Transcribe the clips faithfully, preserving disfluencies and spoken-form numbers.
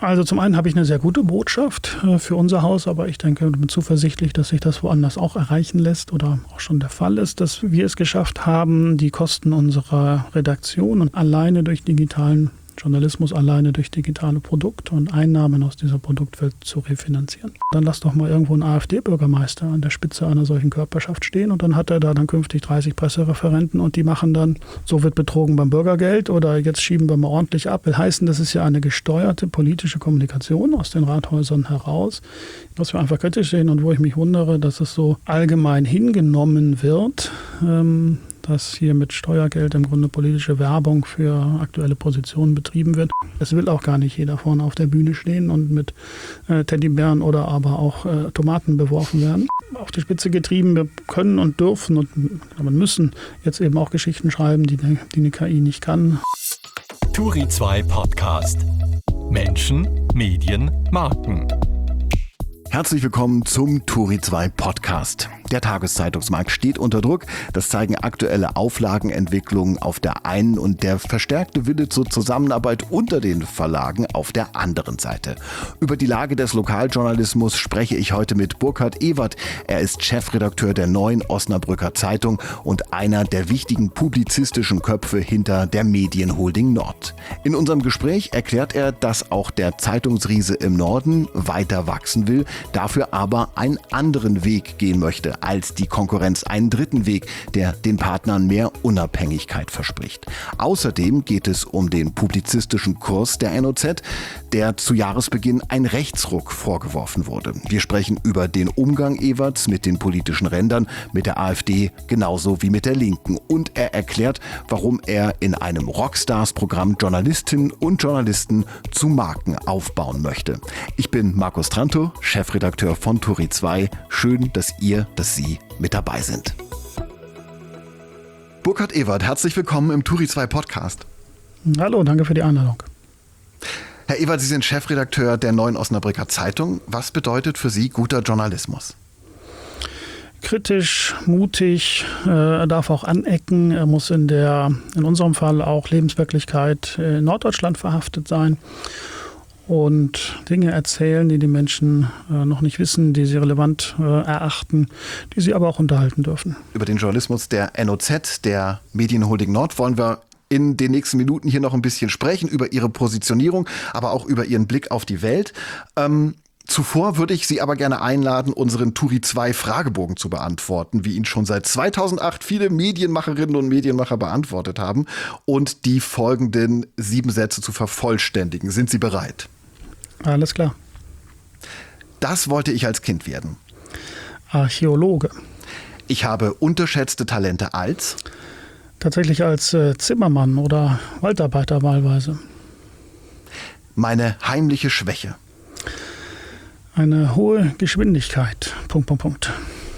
Also zum einen habe ich eine sehr gute Botschaft äh, für unser Haus, aber ich denke, ich bin zuversichtlich, dass sich das woanders auch erreichen lässt oder auch schon der Fall ist, dass wir es geschafft haben, die Kosten unserer Redaktion und alleine durch digitalen Journalismus, alleine durch digitale Produkte und Einnahmen aus dieser Produktwelt zu refinanzieren. Dann lass doch mal irgendwo einen AfD-Bürgermeister an der Spitze einer solchen Körperschaft stehen und dann hat er da dann künftig dreißig Pressereferenten und die machen dann, so wird betrogen beim Bürgergeld oder jetzt schieben wir mal ordentlich ab. Will heißen, das ist ja eine gesteuerte politische Kommunikation aus den Rathäusern heraus, was wir einfach kritisch sehen und wo ich mich wundere, dass es so allgemein hingenommen wird, ähm, dass hier mit Steuergeld im Grunde politische Werbung für aktuelle Positionen betrieben wird. Es will auch gar nicht jeder vorne auf der Bühne stehen und mit äh, Teddybären oder aber auch äh, Tomaten beworfen werden. Auf die Spitze getrieben, wir können und dürfen und wir müssen jetzt eben auch Geschichten schreiben, die, die eine K I nicht kann. Turi zwei Podcast. Menschen, Medien, Marken. Herzlich willkommen zum Turi zwei Podcast. Der Tageszeitungsmarkt steht unter Druck. Das zeigen aktuelle Auflagenentwicklungen auf der einen und der verstärkte Wille zur Zusammenarbeit unter den Verlagen auf der anderen Seite. Über die Lage des Lokaljournalismus spreche ich heute mit Burkhard Ewert. Er ist Chefredakteur der Neuen Osnabrücker Zeitung und einer der wichtigen publizistischen Köpfe hinter der Medienholding Nord. In unserem Gespräch erklärt er, dass auch der Zeitungsriese im Norden weiter wachsen will, dafür aber einen anderen Weg gehen möchte als die Konkurrenz, einen dritten Weg, der den Partnern mehr Unabhängigkeit verspricht. Außerdem geht es um den publizistischen Kurs der N O Z, der zu Jahresbeginn ein Rechtsruck vorgeworfen wurde. Wir sprechen über den Umgang Ewerts mit den politischen Rändern, mit der AfD genauso wie mit der Linken. Und er erklärt, warum er in einem Rockstars-Programm Journalistinnen und Journalisten zu Marken aufbauen möchte. Ich bin Markus Trantow, Chefredakteur von Turi zwei. Schön, dass ihr, dass Sie mit dabei sind. Burkhard Ewert, herzlich willkommen im Turi zwei Podcast. Hallo, danke für die Einladung. Herr Ewert, Sie sind Chefredakteur der Neuen Osnabrücker Zeitung. Was bedeutet für Sie guter Journalismus? Kritisch, mutig, äh, er darf auch anecken, er muss in der, in unserem Fall auch Lebenswirklichkeit in Norddeutschland verhaftet sein und Dinge erzählen, die die Menschen äh, noch nicht wissen, die sie relevant äh, erachten, die sie aber auch unterhalten dürfen. Über den Journalismus der N O Z, der Medienholding Nord, wollen wir in den nächsten Minuten hier noch ein bisschen sprechen, über Ihre Positionierung, aber auch über Ihren Blick auf die Welt. Ähm, Zuvor würde ich Sie aber gerne einladen, unseren Turi zwei Fragebogen zu beantworten, wie ihn schon seit zweitausendacht viele Medienmacherinnen und Medienmacher beantwortet haben, und die folgenden sieben Sätze zu vervollständigen. Sind Sie bereit? Alles klar. Das wollte ich als Kind werden. Archäologe. Ich habe unterschätzte Talente als? Tatsächlich als äh, Zimmermann oder Waldarbeiter wahlweise. Meine heimliche Schwäche. Eine hohe Geschwindigkeit. Punkt, Punkt, Punkt.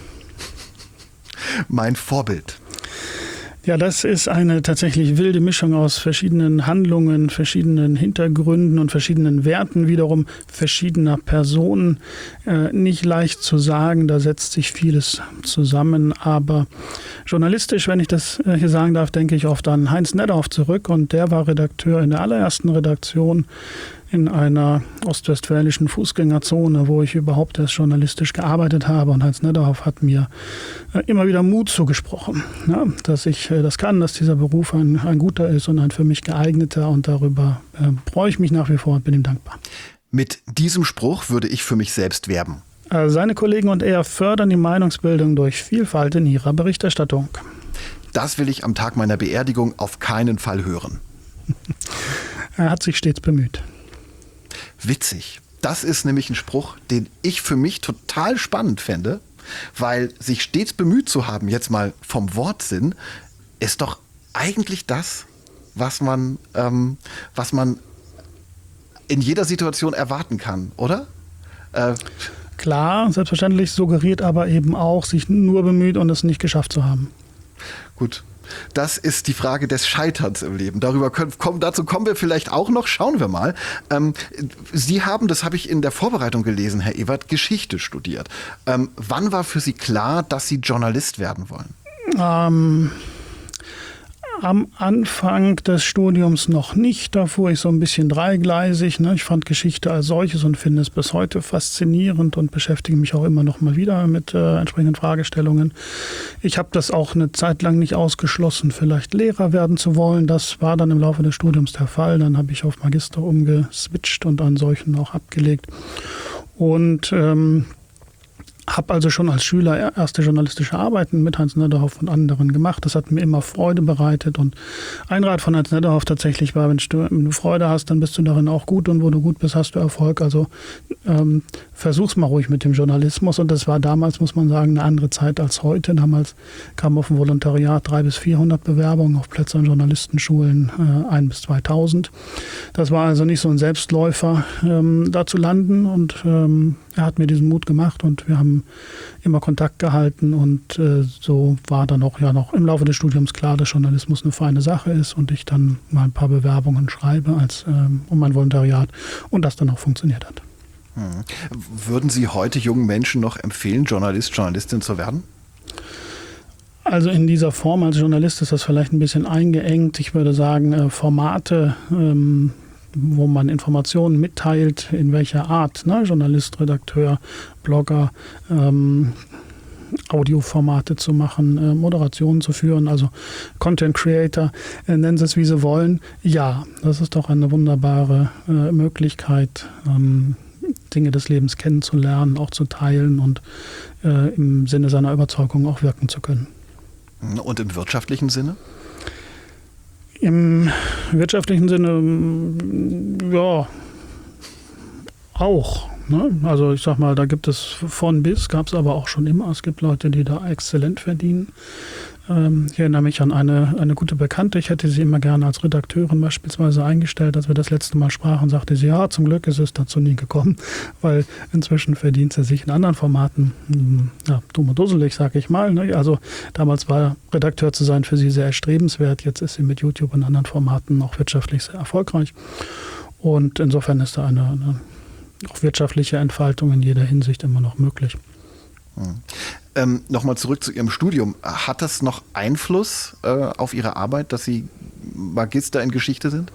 Mein Vorbild. Ja, das ist eine tatsächlich wilde Mischung aus verschiedenen Handlungen, verschiedenen Hintergründen und verschiedenen Werten, wiederum verschiedener Personen. Äh, nicht leicht zu sagen, da setzt sich vieles zusammen, aber journalistisch, wenn ich das äh, hier sagen darf, denke ich oft an Heinz Neddorf zurück, und der war Redakteur in der allerersten Redaktion in einer ostwestfälischen Fußgängerzone, wo ich überhaupt erst journalistisch gearbeitet habe. Und Heinz Neddorf hat mir äh, immer wieder Mut zugesprochen, ja, dass ich äh, das kann, dass dieser Beruf ein, ein guter ist und ein für mich geeigneter. Und darüber äh, freue ich mich nach wie vor und bin ihm dankbar. Mit diesem Spruch würde ich für mich selbst werben. Äh, seine Kollegen und er fördern die Meinungsbildung durch Vielfalt in ihrer Berichterstattung. Das will ich am Tag meiner Beerdigung auf keinen Fall hören. Er hat sich stets bemüht. Witzig. Das ist nämlich ein Spruch, den ich für mich total spannend fände, weil sich stets bemüht zu haben, jetzt mal vom Wortsinn, ist doch eigentlich das, was man, ähm, was man in jeder Situation erwarten kann, oder? Äh, Klar, selbstverständlich, suggeriert aber eben auch, sich nur bemüht und es nicht geschafft zu haben. Gut. Das ist die Frage des Scheiterns im Leben. Darüber können, kommen, dazu kommen wir vielleicht auch noch. Schauen wir mal. Ähm, Sie haben, das habe ich in der Vorbereitung gelesen, Herr Ewert, Geschichte studiert. Ähm, wann war für Sie klar, dass Sie Journalist werden wollen? Ähm, Am Anfang des Studiums noch nicht. Da fuhr ich so ein bisschen dreigleisig. Ne? Ich fand Geschichte als solches und finde es bis heute faszinierend und beschäftige mich auch immer noch mal wieder mit äh, entsprechenden Fragestellungen. Ich habe das auch eine Zeit lang nicht ausgeschlossen, vielleicht Lehrer werden zu wollen. Das war dann im Laufe des Studiums der Fall. Dann habe ich auf Magister umgeswitcht und einen solchen auch abgelegt. Und ähm, habe also schon als Schüler erste journalistische Arbeiten mit Hans Nederhoff und anderen gemacht. Das hat mir immer Freude bereitet. Und ein Rat von Hans Nederhoff tatsächlich war, wenn du Freude hast, dann bist du darin auch gut. Und wo du gut bist, hast du Erfolg. Also ähm, versuch's mal ruhig mit dem Journalismus. Und das war damals, muss man sagen, eine andere Zeit als heute. Damals kamen auf dem Volontariat dreihundert bis vierhundert Bewerbungen auf Plätze an Journalistenschulen, äh, ein bis zweitausend. Das war also nicht so ein Selbstläufer, ähm, da zu landen. Und ähm, er hat mir diesen Mut gemacht und wir haben immer Kontakt gehalten und äh, so war dann auch ja noch im Laufe des Studiums klar, dass Journalismus eine feine Sache ist und ich dann mal ein paar Bewerbungen schreibe als ähm, um mein Volontariat und das dann auch funktioniert hat. Hm. Würden Sie heute jungen Menschen noch empfehlen, Journalist, Journalistin zu werden? Also in dieser Form als Journalist ist das vielleicht ein bisschen eingeengt. Ich würde sagen, äh, Formate, ähm, wo man Informationen mitteilt, in welcher Art, ne? Journalist, Redakteur, Blogger, ähm, Audioformate zu machen, äh, Moderationen zu führen, also Content Creator, äh, nennen Sie es wie Sie wollen. Ja, das ist doch eine wunderbare äh, Möglichkeit, ähm, Dinge des Lebens kennenzulernen, auch zu teilen und äh, im Sinne seiner Überzeugung auch wirken zu können. Und im wirtschaftlichen Sinne? Im wirtschaftlichen Sinne, ja, auch. Ne? Also ich sag mal, da gibt es von bis, gab es aber auch schon immer. Es gibt Leute, die da exzellent verdienen. Ähm, ich erinnere mich an eine, eine gute Bekannte. Ich hätte sie immer gerne als Redakteurin beispielsweise eingestellt. Als wir das letzte Mal sprachen, sagte sie, ja, zum Glück ist es dazu nie gekommen, weil inzwischen verdient sie sich in anderen Formaten, ja, dumm und dusselig, sag ich mal. Ne? Also damals war Redakteur zu sein für sie sehr erstrebenswert. Jetzt ist sie mit YouTube und anderen Formaten auch wirtschaftlich sehr erfolgreich. Und insofern ist da eine, eine auch wirtschaftliche Entfaltung in jeder Hinsicht immer noch möglich. Hm. Ähm, Nochmal zurück zu Ihrem Studium. Hat das noch Einfluss äh, auf Ihre Arbeit, dass Sie Magister in Geschichte sind?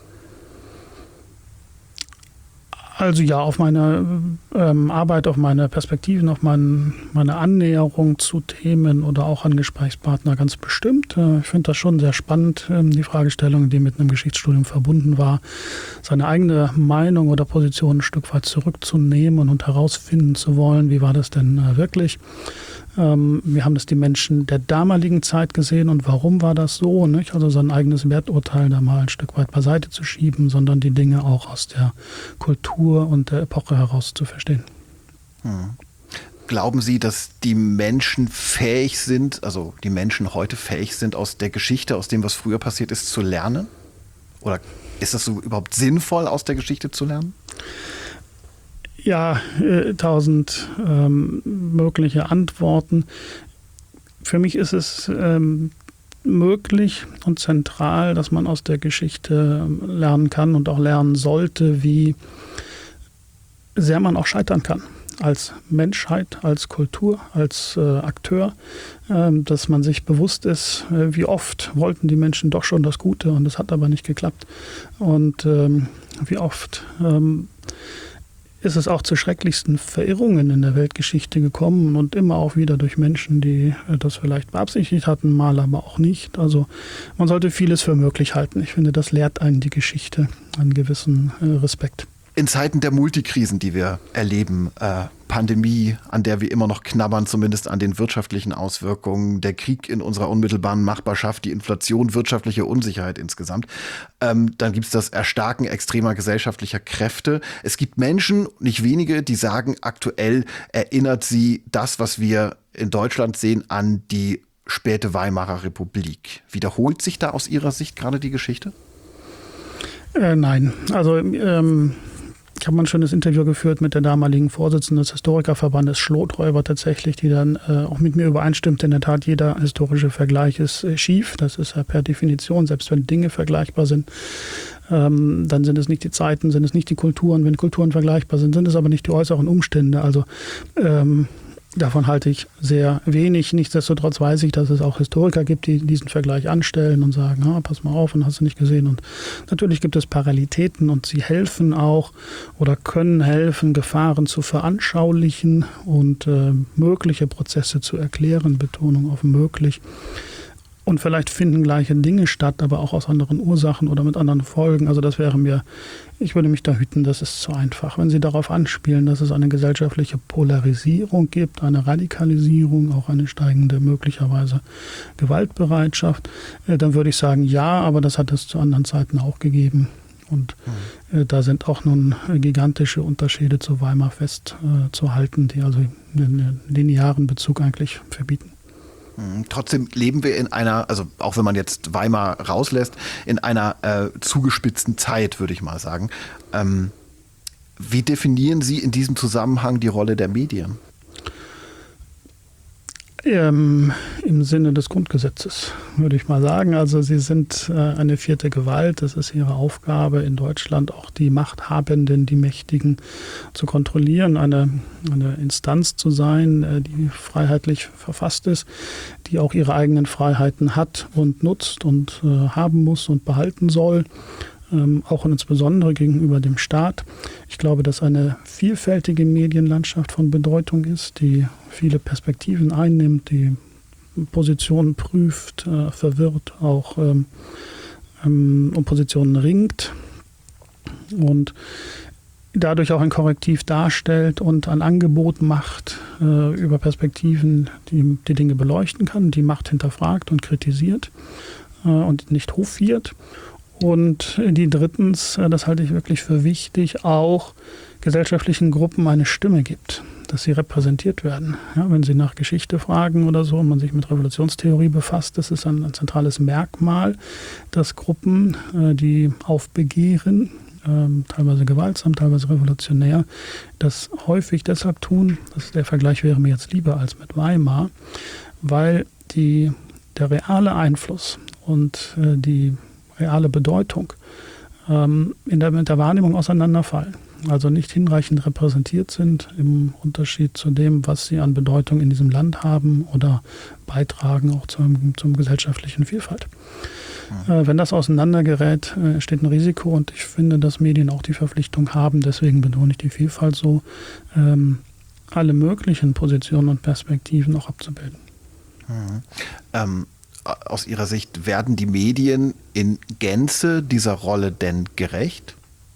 Also ja, auf meine ähm, Arbeit, auf meine Perspektiven, auf mein, meine Annäherung zu Themen oder auch an Gesprächspartner ganz bestimmt. Äh, ich finde das schon sehr spannend, ähm, die Fragestellung, die mit einem Geschichtsstudium verbunden war, seine eigene Meinung oder Position ein Stück weit zurückzunehmen und herausfinden zu wollen, wie war das denn äh, wirklich. Ähm, wir haben das die Menschen der damaligen Zeit gesehen und warum war das so, nicht? Also sein eigenes Werturteil da mal ein Stück weit beiseite zu schieben, sondern die Dinge auch aus der Kultur und der Epoche heraus zu verstehen. Hm. Glauben Sie, dass die Menschen fähig sind, also die Menschen heute fähig sind, aus der Geschichte, aus dem, was früher passiert ist, zu lernen? Oder ist das so überhaupt sinnvoll, aus der Geschichte zu lernen? Ja, äh, tausend ähm, mögliche Antworten. Für mich ist es ähm, möglich und zentral, dass man aus der Geschichte lernen kann und auch lernen sollte, wie sehr man auch scheitern kann. Als Menschheit, als Kultur, als äh, Akteur, äh, dass man sich bewusst ist, äh, wie oft wollten die Menschen doch schon das Gute und es hat aber nicht geklappt. Und ähm, wie oft ähm, ist es auch zu schrecklichsten Verirrungen in der Weltgeschichte gekommen und immer auch wieder durch Menschen, die das vielleicht beabsichtigt hatten, mal aber auch nicht. Also man sollte vieles für möglich halten. Ich finde, das lehrt einen die Geschichte, einen gewissen äh, Respekt. In Zeiten der Multikrisen, die wir erleben, äh, Pandemie, an der wir immer noch knabbern, zumindest an den wirtschaftlichen Auswirkungen, der Krieg in unserer unmittelbaren Nachbarschaft, die Inflation, wirtschaftliche Unsicherheit insgesamt, ähm, dann gibt es das Erstarken extremer gesellschaftlicher Kräfte. Es gibt Menschen, nicht wenige, die sagen, aktuell erinnert sie das, was wir in Deutschland sehen, an die späte Weimarer Republik. Wiederholt sich da aus Ihrer Sicht gerade die Geschichte? Äh, nein, also ähm ich habe mal ein schönes Interview geführt mit der damaligen Vorsitzenden des Historikerverbandes Schlothräuber tatsächlich, die dann äh, auch mit mir übereinstimmt. In der Tat, jeder historische Vergleich ist äh, schief. Das ist ja per Definition, selbst wenn Dinge vergleichbar sind, ähm, dann sind es nicht die Zeiten, sind es nicht die Kulturen. Wenn Kulturen vergleichbar sind, sind es aber nicht die äußeren Umstände. Also ähm, Davon halte ich sehr wenig. Nichtsdestotrotz weiß ich, dass es auch Historiker gibt, die diesen Vergleich anstellen und sagen, ah, pass mal auf, und hast du nicht gesehen. Und natürlich gibt es Parallelitäten und sie helfen auch oder können helfen, Gefahren zu veranschaulichen und äh, mögliche Prozesse zu erklären. Betonung auf möglich. Und vielleicht finden gleiche Dinge statt, aber auch aus anderen Ursachen oder mit anderen Folgen. Also das wäre mir, ich würde mich da hüten, das ist zu einfach. Wenn Sie darauf anspielen, dass es eine gesellschaftliche Polarisierung gibt, eine Radikalisierung, auch eine steigende möglicherweise Gewaltbereitschaft, äh, dann würde ich sagen, ja, aber das hat es zu anderen Zeiten auch gegeben. Und äh, da sind auch nun äh, gigantische Unterschiede zu Weimar festzuhalten, äh, die also einen linearen Bezug eigentlich verbieten. Trotzdem leben wir in einer, also auch wenn man jetzt Weimar rauslässt, in einer äh, zugespitzten Zeit, würde ich mal sagen. Ähm, wie definieren Sie in diesem Zusammenhang die Rolle der Medien? Ähm, Im Sinne des Grundgesetzes, würde ich mal sagen. Also sie sind äh, eine vierte Gewalt. Es ist ihre Aufgabe, in Deutschland auch die Machthabenden, die Mächtigen zu kontrollieren, eine, eine Instanz zu sein, äh, die freiheitlich verfasst ist, die auch ihre eigenen Freiheiten hat und nutzt und äh, haben muss und behalten soll. Ähm, auch und insbesondere gegenüber dem Staat. Ich glaube, dass eine vielfältige Medienlandschaft von Bedeutung ist, die viele Perspektiven einnimmt, die Positionen prüft, äh, verwirrt, auch ähm, ähm, um Positionen ringt und dadurch auch ein Korrektiv darstellt und ein Angebot macht äh, über Perspektiven, die die Dinge beleuchten kann, die Macht hinterfragt und kritisiert äh, und nicht hofiert. Und die drittens, das halte ich wirklich für wichtig, auch gesellschaftlichen Gruppen eine Stimme gibt, dass sie repräsentiert werden. Ja, wenn Sie nach Geschichte fragen oder so und man sich mit Revolutionstheorie befasst, das ist ein, ein zentrales Merkmal, dass Gruppen, äh, die aufbegehren, äh, teilweise gewaltsam, teilweise revolutionär, das häufig deshalb tun, das, der Vergleich wäre mir jetzt lieber als mit Weimar, weil die, der reale Einfluss und äh, die reale Bedeutung ähm, in der, mit der Wahrnehmung auseinanderfallen. Also nicht hinreichend repräsentiert sind im Unterschied zu dem, was sie an Bedeutung in diesem Land haben oder beitragen auch zum, zum gesellschaftlichen Vielfalt. Ja. Äh, wenn das auseinandergerät, äh, entsteht ein Risiko und ich finde, dass Medien auch die Verpflichtung haben, deswegen betone ich die Vielfalt so, ähm, alle möglichen Positionen und Perspektiven auch abzubilden. Mhm. Ähm Aus Ihrer Sicht, werden die Medien in Gänze dieser Rolle denn gerecht?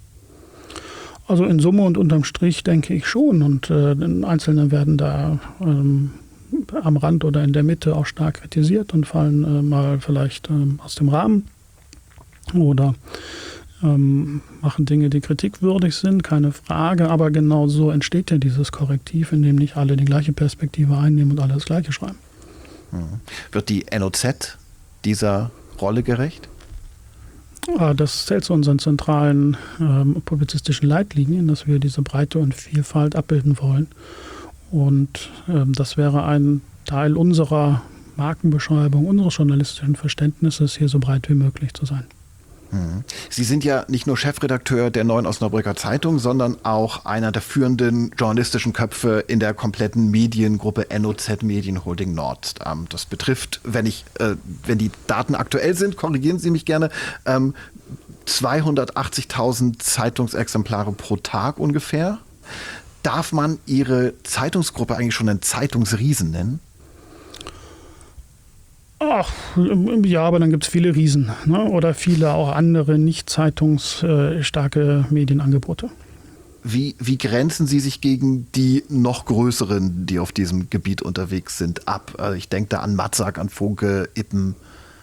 Also in Summe und unterm Strich denke ich schon. Und äh, Einzelne werden da ähm, am Rand oder in der Mitte auch stark kritisiert und fallen äh, mal vielleicht ähm, aus dem Rahmen oder ähm, machen Dinge, die kritikwürdig sind, keine Frage. Aber genau so entsteht ja dieses Korrektiv, in dem nicht alle die gleiche Perspektive einnehmen und alle das Gleiche schreiben. Wird die N O Z dieser Rolle gerecht? Das zählt zu unseren zentralen ähm, publizistischen Leitlinien, dass wir diese Breite und Vielfalt abbilden wollen. Und ähm, das wäre ein Teil unserer Markenbeschreibung, unseres journalistischen Verständnisses, hier so breit wie möglich zu sein. Sie sind ja nicht nur Chefredakteur der Neuen Osnabrücker Zeitung, sondern auch einer der führenden journalistischen Köpfe in der kompletten Mediengruppe N O Z Medienholding Nord. Das betrifft, wenn ich, äh, wenn die Daten aktuell sind, korrigieren Sie mich gerne, ähm, zweihundertachtzigtausend Zeitungsexemplare pro Tag ungefähr. Darf man Ihre Zeitungsgruppe eigentlich schon einen Zeitungsriesen nennen? Ach, ja, aber dann gibt es viele Riesen, ne? Oder viele auch andere nicht zeitungsstarke Medienangebote. Wie, wie grenzen Sie sich gegen die noch größeren, die auf diesem Gebiet unterwegs sind, ab? Also ich denke da an Matzak, an Funke, Ippen.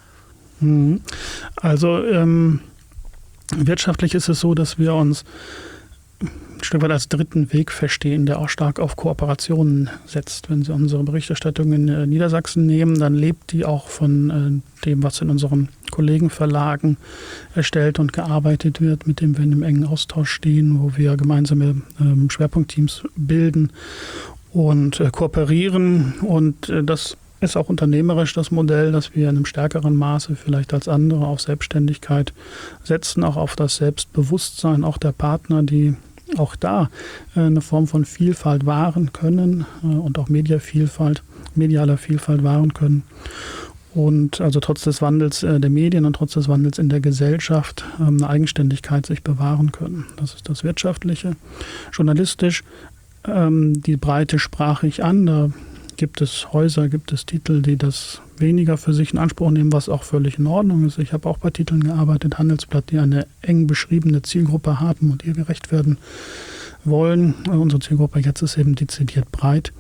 Also ähm, wirtschaftlich ist es so, dass wir uns ein Stück weit als dritten Weg verstehen, der auch stark auf Kooperationen setzt. Wenn Sie unsere Berichterstattung in äh, Niedersachsen nehmen, dann lebt die auch von äh, dem, was in unseren Kollegenverlagen erstellt und gearbeitet wird, mit dem wir in einem engen Austausch stehen, wo wir gemeinsame ähm, Schwerpunktteams bilden und äh, kooperieren. Und äh, das ist auch unternehmerisch das Modell, dass wir in einem stärkeren Maße vielleicht als andere auf Selbstständigkeit setzen, auch auf das Selbstbewusstsein auch der Partner, die auch da äh, eine Form von Vielfalt wahren können äh, und auch Mediavielfalt, medialer Vielfalt wahren können. Und also trotz des Wandels äh, der Medien und trotz des Wandels in der Gesellschaft ähm, eine Eigenständigkeit sich bewahren können. Das ist das Wirtschaftliche. Journalistisch, ähm, die Breite sprach ich an. Da gibt es Häuser, gibt es Titel, die das weniger für sich in Anspruch nehmen, was auch völlig in Ordnung ist. Ich habe auch bei Titeln gearbeitet, Handelsblatt, die eine eng beschriebene Zielgruppe haben und ihr gerecht werden wollen. Unsere Zielgruppe jetzt ist eben dezidiert breit.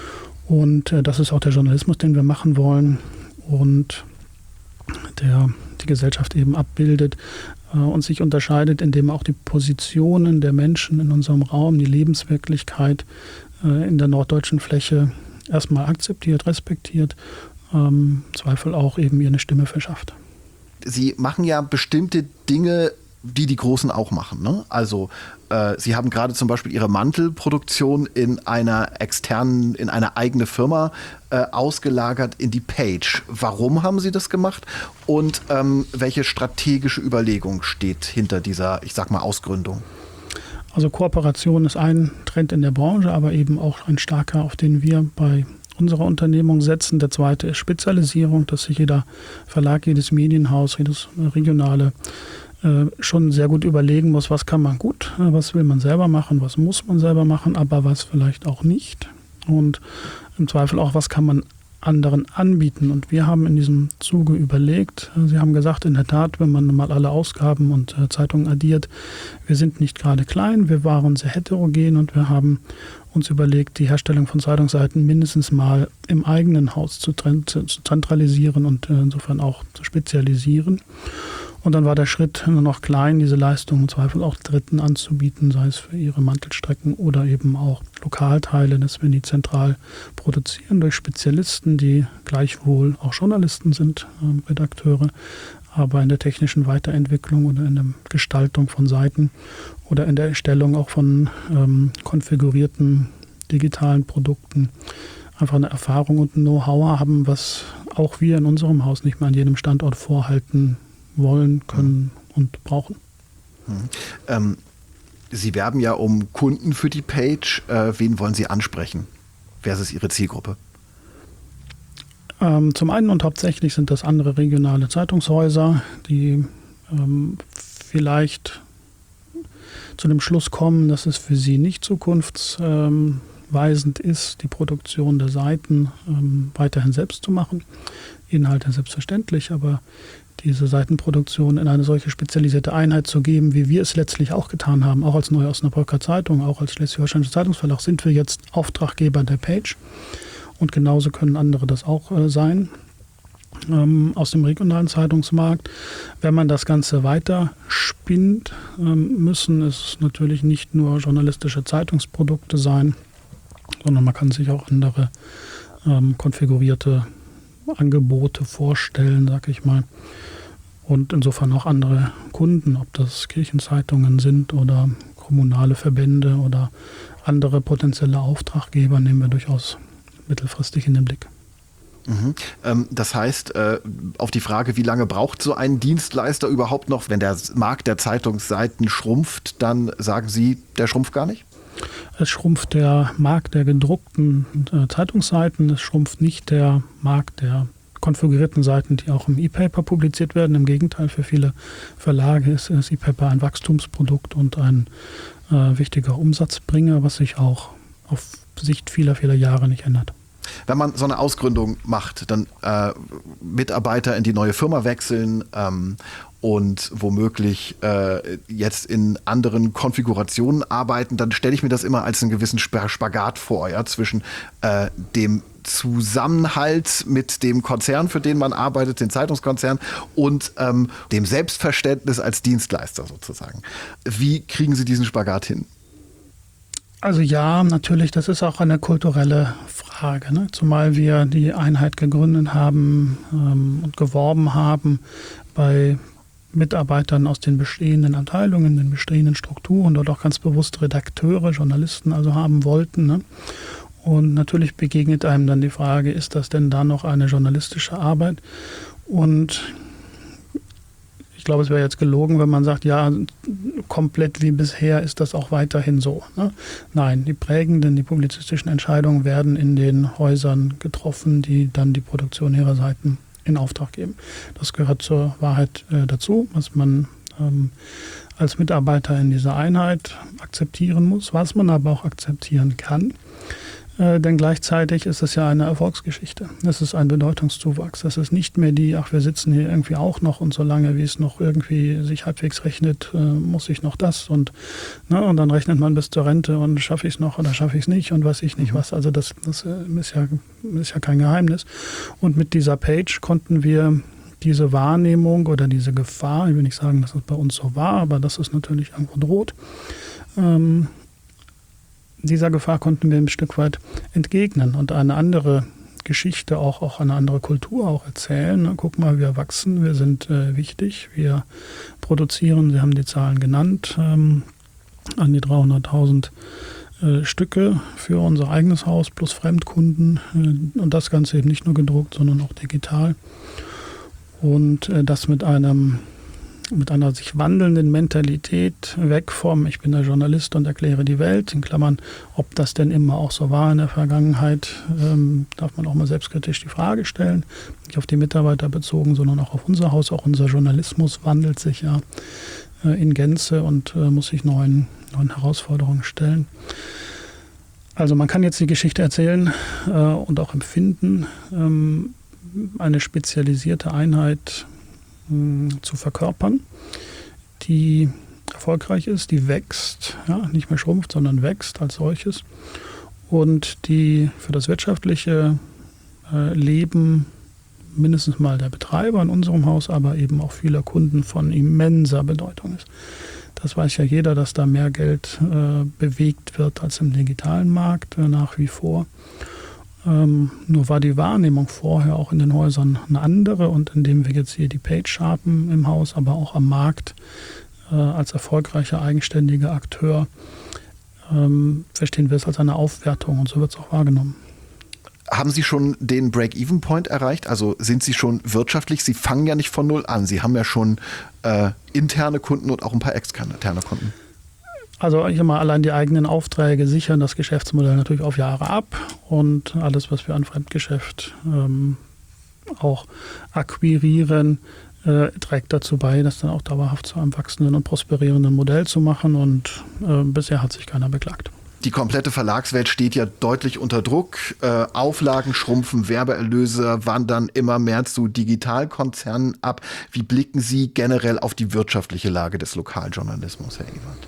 Und äh, das ist auch der Journalismus, den wir machen wollen und der die Gesellschaft eben abbildet äh, und sich unterscheidet, indem auch die Positionen der Menschen in unserem Raum, die Lebenswirklichkeit äh, in der norddeutschen Fläche erstmal akzeptiert, respektiert, ähm, im Zweifel auch eben ihr eine Stimme verschafft. Sie machen ja bestimmte Dinge, die die Großen auch machen, ne? Also äh, Sie haben gerade zum Beispiel Ihre Mantelproduktion in einer externen, in eine eigene Firma äh, ausgelagert in die Page. Warum haben Sie das gemacht und ähm, welche strategische Überlegung steht hinter dieser, ich sag mal, Ausgründung? Also Kooperation ist ein Trend in der Branche, aber eben auch ein starker, auf den wir bei unserer Unternehmung setzen. Der zweite ist Spezialisierung, dass sich jeder Verlag, jedes Medienhaus, jedes regionale äh, schon sehr gut überlegen muss, was kann man gut, äh, was will man selber machen, was muss man selber machen, aber was vielleicht auch nicht. Und im Zweifel auch, was kann man anderen anbieten. Und wir haben in diesem Zuge überlegt, Sie haben gesagt, in der Tat, wenn man mal alle Ausgaben und äh, Zeitungen addiert, wir sind nicht gerade klein, wir waren sehr heterogen und wir haben uns überlegt, die Herstellung von Zeitungsseiten mindestens mal im eigenen Haus zu, zu zentralisieren und äh, insofern auch zu spezialisieren. Und dann war der Schritt nur noch klein, diese Leistung im Zweifel auch Dritten anzubieten, sei es für ihre Mantelstrecken oder eben auch Lokalteile, dass wir die zentral produzieren durch Spezialisten, die gleichwohl auch Journalisten sind, äh, Redakteure, aber in der technischen Weiterentwicklung oder in der Gestaltung von Seiten oder in der Erstellung auch von ähm, konfigurierten digitalen Produkten einfach eine Erfahrung und ein Know-how haben, was auch wir in unserem Haus nicht mehr an jedem Standort vorhalten wollen, können und brauchen. Mhm. Ähm, Sie werben ja um Kunden für die Page. Äh, wen wollen Sie ansprechen? Wer ist Ihre Zielgruppe? Ähm, zum einen und hauptsächlich sind das andere regionale Zeitungshäuser, die ähm, vielleicht zu dem Schluss kommen, dass es für sie nicht zukunftsweisend ist, die Produktion der Seiten ähm, weiterhin selbst zu machen. Inhalte selbstverständlich, aber diese Seitenproduktion in eine solche spezialisierte Einheit zu geben, wie wir es letztlich auch getan haben, auch als Neue Osnabrücker Zeitung, auch als Schleswig-Holsteinischer Zeitungsverlag, sind wir jetzt Auftraggeber der Page. Und genauso können andere das auch äh, sein, ähm, aus dem regionalen Zeitungsmarkt. Wenn man das Ganze weiter spinnt, ähm, müssen es natürlich nicht nur journalistische Zeitungsprodukte sein, sondern man kann sich auch andere ähm, konfigurierte Angebote vorstellen, sag ich mal. Und insofern auch andere Kunden, ob das Kirchenzeitungen sind oder kommunale Verbände oder andere potenzielle Auftraggeber, nehmen wir durchaus mittelfristig in den Blick. Mhm. Ähm, das heißt, äh, auf die Frage, wie lange braucht so ein Dienstleister überhaupt noch, wenn der Markt der Zeitungsseiten schrumpft, dann sagen Sie, der schrumpft gar nicht? Es schrumpft der Markt der gedruckten äh, Zeitungsseiten, es schrumpft nicht der Markt der konfigurierten Seiten, die auch im E-Paper publiziert werden. Im Gegenteil, für viele Verlage ist das E-Paper ein Wachstumsprodukt und ein äh, wichtiger Umsatzbringer, was sich auch auf Sicht vieler, vieler Jahre nicht ändert. Wenn man so eine Ausgründung macht, dann äh, Mitarbeiter in die neue Firma wechseln ähm, und womöglich äh, jetzt in anderen Konfigurationen arbeiten, dann stelle ich mir das immer als einen gewissen Spagat vor, ja, zwischen äh, dem Zusammenhalt mit dem Konzern, für den man arbeitet, den Zeitungskonzern, und ähm, dem Selbstverständnis als Dienstleister sozusagen. Wie kriegen Sie diesen Spagat hin? Also ja, natürlich, das ist auch eine kulturelle Frage, ne? Zumal wir die Einheit gegründet haben ähm, und geworben haben bei Mitarbeitern aus den bestehenden Abteilungen, den bestehenden Strukturen, dort auch ganz bewusst Redakteure, Journalisten also haben wollten, ne? Und natürlich begegnet einem dann die Frage, ist das denn da noch eine journalistische Arbeit? Und glaube, es wäre jetzt gelogen, wenn man sagt, ja, komplett wie bisher ist das auch weiterhin so. Ne? Nein, die prägenden, die publizistischen Entscheidungen werden in den Häusern getroffen, die dann die Produktion ihrer Seiten in Auftrag geben. Das gehört zur Wahrheit äh, dazu, was man ähm, als Mitarbeiter in dieser Einheit akzeptieren muss, was man aber auch akzeptieren kann. Äh, denn gleichzeitig ist es ja eine Erfolgsgeschichte. Es ist ein Bedeutungszuwachs. Es ist nicht mehr die, ach, wir sitzen hier irgendwie auch noch und solange wie es noch irgendwie sich halbwegs rechnet, äh, muss ich noch das und, ne, und dann rechnet man bis zur Rente und schaffe ich es noch oder schaffe ich es nicht und weiß ich nicht was. Also das, das ist, ja, ist ja kein Geheimnis. Und mit dieser Page konnten wir diese Wahrnehmung oder diese Gefahr, ich will nicht sagen, dass es bei uns so war, aber dass es natürlich irgendwo droht, ähm, dieser Gefahr konnten wir ein Stück weit entgegnen und eine andere Geschichte, auch, auch eine andere Kultur auch erzählen. Guck mal, wir wachsen, wir sind äh, wichtig, wir produzieren, Sie haben die Zahlen genannt, ähm, an die dreihunderttausend äh, Stücke für unser eigenes Haus plus Fremdkunden äh, und das Ganze eben nicht nur gedruckt, sondern auch digital. Und äh, das mit einem mit einer sich wandelnden Mentalität weg vom ich bin der Journalist und erkläre die Welt, in Klammern, ob das denn immer auch so war in der Vergangenheit, ähm, darf man auch mal selbstkritisch die Frage stellen, nicht auf die Mitarbeiter bezogen, sondern auch auf unser Haus, auch unser Journalismus wandelt sich ja äh, in Gänze und äh, muss sich neuen, neuen Herausforderungen stellen. Also man kann jetzt die Geschichte erzählen äh, und auch empfinden, ähm, eine spezialisierte Einheit zu verkörpern, die erfolgreich ist, die wächst, ja, nicht mehr schrumpft, sondern wächst als solches und die für das wirtschaftliche äh, Leben mindestens mal der Betreiber in unserem Haus, aber eben auch vieler Kunden von immenser Bedeutung ist. Das weiß ja jeder, dass da mehr Geld äh, bewegt wird als im digitalen Markt äh, nach wie vor. Ähm, nur war die Wahrnehmung vorher auch in den Häusern eine andere und indem wir jetzt hier die Page haben im Haus, aber auch am Markt äh, als erfolgreicher, eigenständiger Akteur, ähm, verstehen wir es als eine Aufwertung und so wird es auch wahrgenommen. Haben Sie schon den Break-Even-Point erreicht? Also sind Sie schon wirtschaftlich? Sie fangen ja nicht von Null an. Sie haben ja schon äh, interne Kunden und auch ein paar externe Kunden. Also ich immer allein die eigenen Aufträge sichern das Geschäftsmodell natürlich auf Jahre ab und alles, was wir an Fremdgeschäft ähm, auch akquirieren, äh, trägt dazu bei, das dann auch dauerhaft zu einem wachsenden und prosperierenden Modell zu machen und äh, bisher hat sich keiner beklagt. Die komplette Verlagswelt steht ja deutlich unter Druck. Äh, Auflagen schrumpfen, Werbeerlöse wandern immer mehr zu Digitalkonzernen ab. Wie blicken Sie generell auf die wirtschaftliche Lage des Lokaljournalismus, Herr Ewald?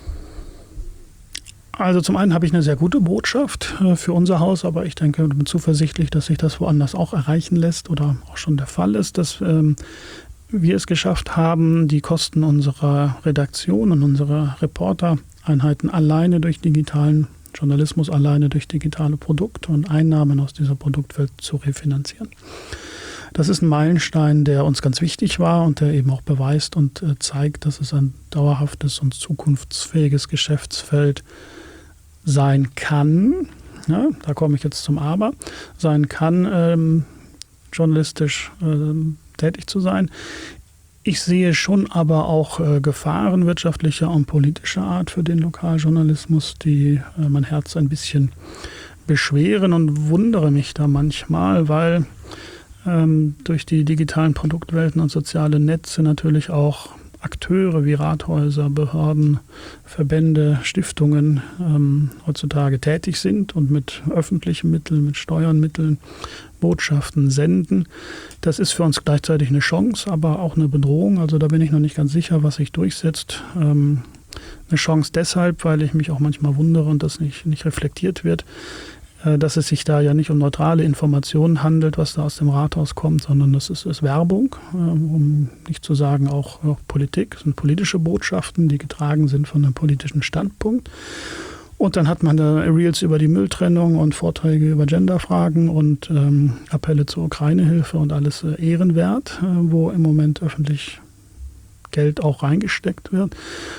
Also zum einen habe ich eine sehr gute Botschaft äh, für unser Haus, aber ich denke, ich bin zuversichtlich, dass sich das woanders auch erreichen lässt oder auch schon der Fall ist, dass ähm, wir es geschafft haben, die Kosten unserer Redaktion und unserer Reportereinheiten alleine durch digitalen Journalismus, alleine durch digitale Produkte und Einnahmen aus dieser Produktwelt zu refinanzieren. Das ist ein Meilenstein, der uns ganz wichtig war und der eben auch beweist und äh, zeigt, dass es ein dauerhaftes und zukunftsfähiges Geschäftsfeld sein kann, ja, da komme ich jetzt zum Aber, sein kann, ähm, journalistisch ähm, tätig zu sein. Ich sehe schon aber auch äh, Gefahren wirtschaftlicher und politischer Art für den Lokaljournalismus, die äh, mein Herz ein bisschen beschweren und wundere mich da manchmal, weil ähm, durch die digitalen Produktwelten und soziale Netze natürlich auch Akteure wie Rathäuser, Behörden, Verbände, Stiftungen ähm, heutzutage tätig sind und mit öffentlichen Mitteln, mit Steuernmitteln Botschaften senden. Das ist für uns gleichzeitig eine Chance, aber auch eine Bedrohung. Also da bin ich noch nicht ganz sicher, was sich durchsetzt. Ähm, eine Chance deshalb, weil ich mich auch manchmal wundere und das nicht, nicht reflektiert wird, äh, dass es sich da ja nicht um neutrale Informationen handelt, was da aus dem Rathaus kommt, sondern das ist, ist Werbung, äh, um nicht zu sagen auch, auch Politik. Das sind politische Botschaften, die getragen sind von einem politischen Standpunkt. Und dann hat man da Reels über die Mülltrennung und Vorträge über Genderfragen und ähm, Appelle zur Ukraine-Hilfe und alles äh, ehrenwert, äh, wo im Moment öffentlich Geld auch reingesteckt wird.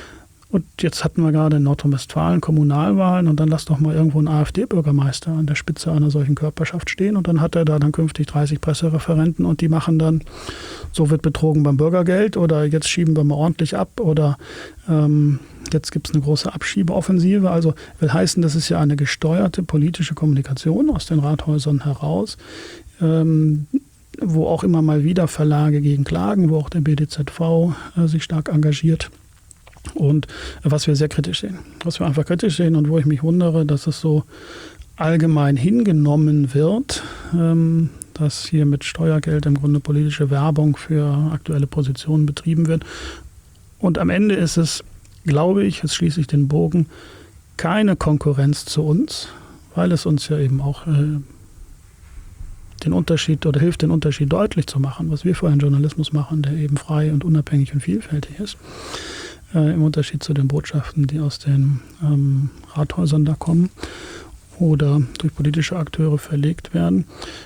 Und jetzt hatten wir gerade in Nordrhein-Westfalen Kommunalwahlen und dann lass doch mal irgendwo einen AfD-Bürgermeister an der Spitze einer solchen Körperschaft stehen und dann hat er da dann künftig dreißig Pressereferenten und die machen dann, so wird betrogen beim Bürgergeld oder jetzt schieben wir mal ordentlich ab oder ähm, jetzt gibt es eine große Abschiebeoffensive. Also will heißen, das ist ja eine gesteuerte politische Kommunikation aus den Rathäusern heraus, ähm, wo auch immer mal wieder Verlage gegen klagen, wo auch der B D Z V äh, sich stark engagiert. Und was wir sehr kritisch sehen, was wir einfach kritisch sehen und wo ich mich wundere, dass es so allgemein hingenommen wird, ähm, dass hier mit Steuergeld im Grunde politische Werbung für aktuelle Positionen betrieben wird. Und am Ende ist es, glaube ich, jetzt schließe ich den Bogen, keine Konkurrenz zu uns, weil es uns ja eben auch äh, den Unterschied oder hilft, den Unterschied deutlich zu machen, was wir für einen Journalismus machen, der eben frei und unabhängig und vielfältig ist. Äh, im Unterschied zu den Botschaften, die aus den ähm, Rathäusern da kommen oder durch politische Akteure verlegt werden.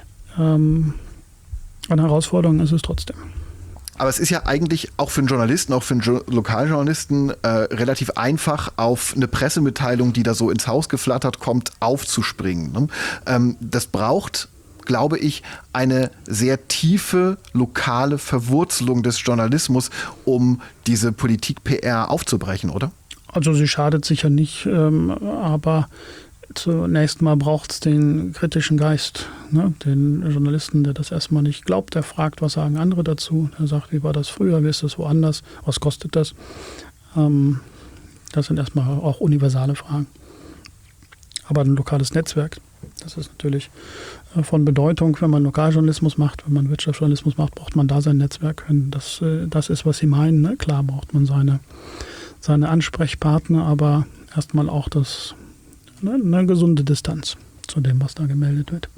Ähm, eine Herausforderung ist es trotzdem. Aber es ist ja eigentlich auch für einen Journalisten, auch für einen jo- Lokaljournalisten äh, relativ einfach, auf eine Pressemitteilung, die da so ins Haus geflattert kommt, aufzuspringen. Ne? Ähm, das braucht, glaube ich, eine sehr tiefe lokale Verwurzelung des Journalismus, um diese Politik-P R aufzubrechen, oder? Also sie schadet sicher nicht, ähm, aber zunächst mal braucht es den kritischen Geist, ne? Den Journalisten, der das erstmal nicht glaubt, der fragt, was sagen andere dazu, der sagt, wie war das früher, wie ist das woanders, was kostet das? Ähm, das sind erstmal auch universale Fragen. Aber ein lokales Netzwerk, das ist natürlich äh, von Bedeutung, wenn man Lokaljournalismus macht, wenn man Wirtschaftsjournalismus macht, braucht man da sein Netzwerk. Wenn das, äh, das ist, was Sie meinen, ne? Klar braucht man seine, seine Ansprechpartner, aber erstmal auch das, ne, eine gesunde Distanz zu dem, was da gemeldet wird.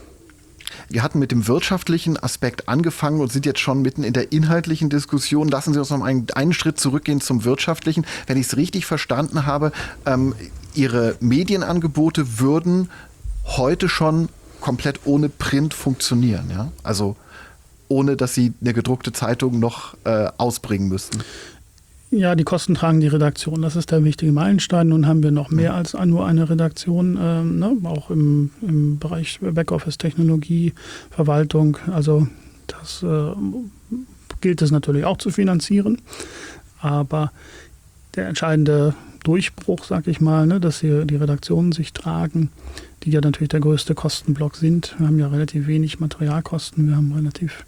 Wir hatten mit dem wirtschaftlichen Aspekt angefangen und sind jetzt schon mitten in der inhaltlichen Diskussion. Lassen Sie uns noch einen, einen Schritt zurückgehen zum Wirtschaftlichen. Wenn ich es richtig verstanden habe, ähm, Ihre Medienangebote würden heute schon komplett ohne Print funktionieren, ja? Also ohne, dass Sie eine gedruckte Zeitung noch äh, ausbringen müssten. Ja, die Kosten tragen die Redaktion. Das ist der wichtige Meilenstein. Nun haben wir noch mehr als nur eine Redaktion, äh, ne? Auch im, im Bereich Backoffice-Technologie, Verwaltung. Also das äh, gilt es natürlich auch zu finanzieren. Aber der entscheidende Durchbruch, sag ich mal, ne, dass hier die Redaktionen sich tragen, die ja natürlich der größte Kostenblock sind. Wir haben ja relativ wenig Materialkosten, wir haben relativ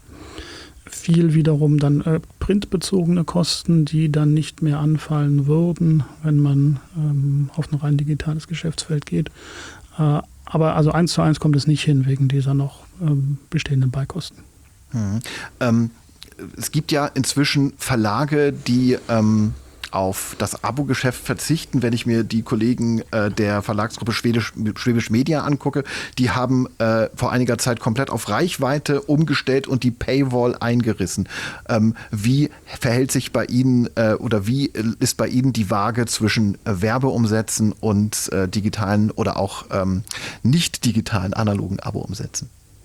viel wiederum dann äh, printbezogene Kosten, die dann nicht mehr anfallen würden, wenn man ähm, auf ein rein digitales Geschäftsfeld geht. Äh, aber also eins zu eins kommt es nicht hin, wegen dieser noch ähm, bestehenden Beikosten. Mhm. Ähm, es gibt ja inzwischen Verlage, die ähm auf das Abo-Geschäft verzichten. Wenn ich mir die Kollegen äh, der Verlagsgruppe Schwedisch, Schwäbisch Media angucke, die haben äh, vor einiger Zeit komplett auf Reichweite umgestellt und die Paywall eingerissen. Ähm, wie verhält sich bei Ihnen äh, oder wie ist bei Ihnen die Waage zwischen äh, Werbeumsätzen und äh, digitalen oder auch ähm, nicht digitalen analogen Abo-Umsätzen?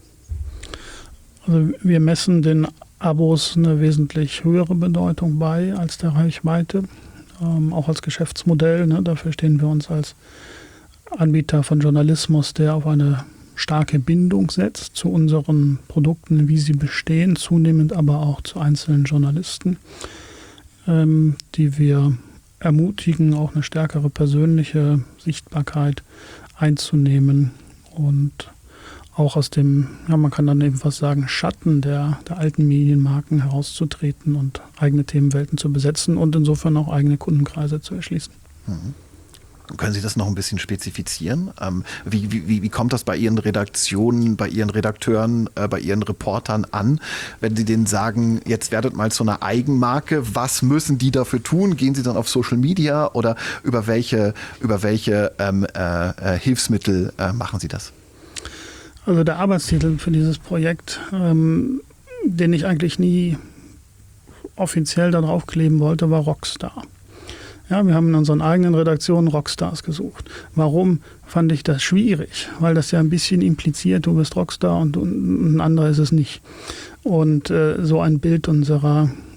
Also wir messen den Abos eine wesentlich höhere Bedeutung bei als der Reichweite, ähm, auch als Geschäftsmodell. Ne? Dafür stehen wir uns als Anbieter von Journalismus, der auf eine starke Bindung setzt zu unseren Produkten, wie sie bestehen, zunehmend aber auch zu einzelnen Journalisten, ähm, die wir ermutigen, auch eine stärkere persönliche Sichtbarkeit einzunehmen und auch aus dem, ja, man kann dann eben fast sagen, Schatten der, der alten Medienmarken herauszutreten und eigene Themenwelten zu besetzen und insofern auch eigene Kundenkreise zu erschließen. Mhm. Können Sie das noch ein bisschen spezifizieren? Ähm, wie, wie, wie kommt das bei Ihren Redaktionen, bei Ihren Redakteuren, äh, bei Ihren Reportern an, wenn Sie denen sagen, jetzt werdet mal zu einer Eigenmarke, was müssen die dafür tun? Gehen Sie dann auf Social Media oder über welche, über welche ähm, äh, Hilfsmittel äh, machen Sie das? Also der Arbeitstitel für dieses Projekt, ähm, den ich eigentlich nie offiziell da drauf kleben wollte, war Rockstar. Ja, wir haben in unseren eigenen Redaktionen Rockstars gesucht. Warum fand ich das schwierig? Weil das ja ein bisschen impliziert, du bist Rockstar und, und ein anderer ist es nicht. Und äh, so ein Bild unserer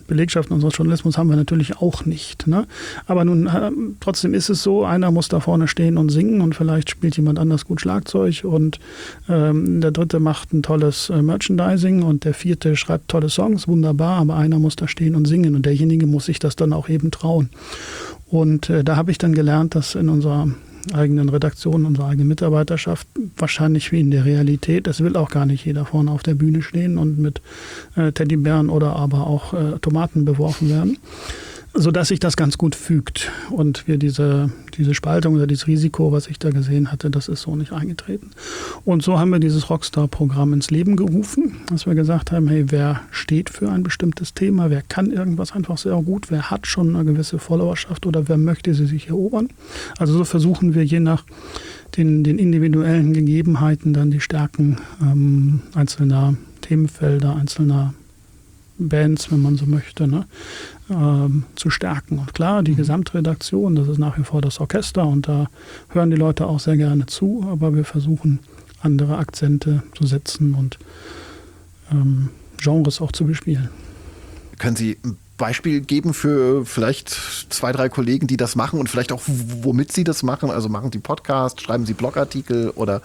Belegschaft unseres Journalismus haben wir natürlich auch nicht. Ne? Aber nun, äh, trotzdem ist es so, einer muss da vorne stehen und singen und vielleicht spielt jemand anders gut Schlagzeug und ähm, der dritte macht ein tolles äh, Merchandising und der vierte schreibt tolle Songs, wunderbar, aber einer muss da stehen und singen und derjenige muss sich das dann auch eben trauen. Und äh, da habe ich dann gelernt, dass in unserer eigenen Redaktion, unsere eigene Mitarbeiterschaft, wahrscheinlich wie in der Realität, es will auch gar nicht jeder vorne auf der Bühne stehen und mit äh, Teddybären oder aber auch äh, Tomaten beworfen werden, sodass sich das ganz gut fügt und wir diese, diese Spaltung oder dieses Risiko, was ich da gesehen hatte, das ist so nicht eingetreten. Und so haben wir dieses Rockstar-Programm ins Leben gerufen, dass wir gesagt haben, hey, wer steht für ein bestimmtes Thema, wer kann irgendwas einfach sehr gut, wer hat schon eine gewisse Followerschaft oder wer möchte sie sich erobern. Also so versuchen wir je nach den, den individuellen Gegebenheiten dann die Stärken ähm, einzelner Themenfelder, einzelner Bands, wenn man so möchte, ne, ähm, zu stärken. Und klar, die Gesamtredaktion, das ist nach wie vor das Orchester und da hören die Leute auch sehr gerne zu, aber wir versuchen andere Akzente zu setzen und ähm, Genres auch zu bespielen. Können Sie ein Beispiel geben für vielleicht zwei, drei Kollegen, die das machen und vielleicht auch womit sie das machen? Also machen Sie Podcast, schreiben Sie Blogartikel oder...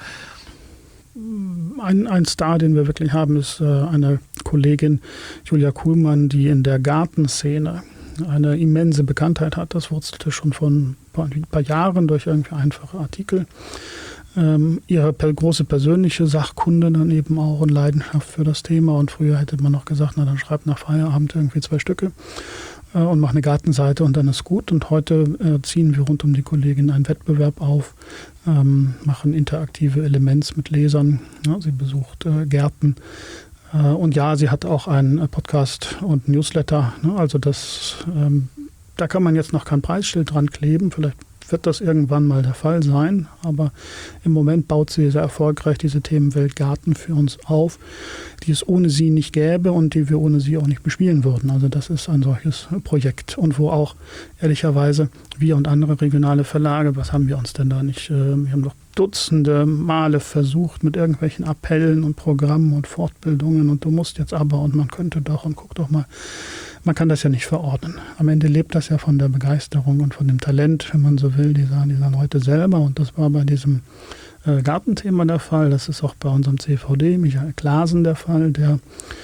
Ein, ein Star, den wir wirklich haben, ist äh, eine Kollegin, Julia Kuhlmann, die in der Gartenszene eine immense Bekanntheit hat. Das wurzelte schon vor ein paar, ein paar Jahren durch irgendwie einfache Artikel. Ähm, ihre per, große persönliche Sachkunde dann eben auch und Leidenschaft für das Thema. Und früher hätte man noch gesagt, na dann schreibt nach Feierabend irgendwie zwei Stücke äh, und mach eine Gartenseite und dann ist gut. Und heute äh, ziehen wir rund um die Kollegin einen Wettbewerb auf, ähm, machen interaktive Elements mit Lesern. Ja, sie besucht äh, Gärten. Äh, und ja, sie hat auch einen äh, Podcast und Newsletter. Ne? Also das, ähm, da kann man jetzt noch kein Preisschild dran kleben. Vielleicht wird das irgendwann mal der Fall sein. Aber im Moment baut sie sehr erfolgreich diese Themenwelt Garten für uns auf, die es ohne sie nicht gäbe und die wir ohne sie auch nicht bespielen würden. Also das ist ein solches Projekt. Und wo auch ehrlicherweise wir und andere regionale Verlage, was haben wir uns denn da nicht, äh, wir haben doch Dutzende Male versucht mit irgendwelchen Appellen und Programmen und Fortbildungen und du musst jetzt aber und man könnte doch und guck doch mal. Man kann das ja nicht verordnen. Am Ende lebt das ja von der Begeisterung und von dem Talent, wenn man so will, dieser, dieser Leute selber. Und das war bei diesem äh, Gartenthema der Fall. Das ist auch bei unserem C V D, Michael Klasen, der Fall, der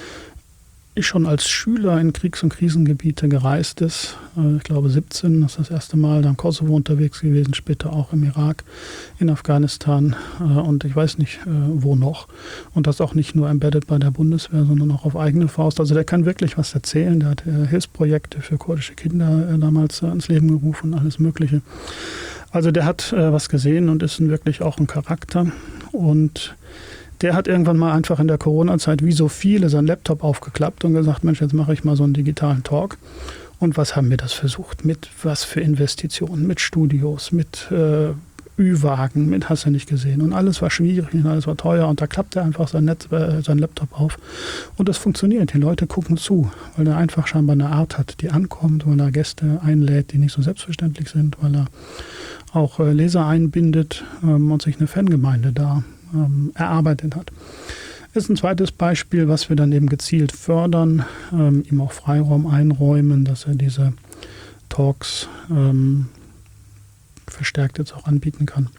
schon als Schüler in Kriegs- und Krisengebiete gereist ist. Äh, ich glaube siebzehn, das ist das erste Mal da im Kosovo unterwegs gewesen, später auch im Irak, in Afghanistan äh, und ich weiß nicht, äh, wo noch. Und das auch nicht nur embedded bei der Bundeswehr, sondern auch auf eigene Faust. Also der kann wirklich was erzählen. Der hat äh, Hilfsprojekte für kurdische Kinder äh, damals äh, ans Leben gerufen, alles Mögliche. Also der hat äh, was gesehen und ist wirklich auch ein Charakter. Und der hat irgendwann mal einfach in der Corona-Zeit wie so viele seinen Laptop aufgeklappt und gesagt, Mensch, jetzt mache ich mal so einen digitalen Talk. Und was haben wir das versucht? Mit was für Investitionen? Mit Studios, mit äh, Ü-Wagen, mit hast du nicht gesehen. Und alles war schwierig und alles war teuer. Und da klappt er einfach sein, Netz, äh, sein Laptop auf. Und das funktioniert. Die Leute gucken zu, weil er einfach scheinbar eine Art hat, die ankommt, weil er Gäste einlädt, die nicht so selbstverständlich sind, weil er auch äh, Leser einbindet ähm, und sich eine Fangemeinde da ähm, erarbeitet hat. Das ist ein zweites Beispiel, was wir dann eben gezielt fördern, ähm, ihm auch Freiraum einräumen, dass er diese Talks ähm, verstärkt jetzt auch anbieten kann.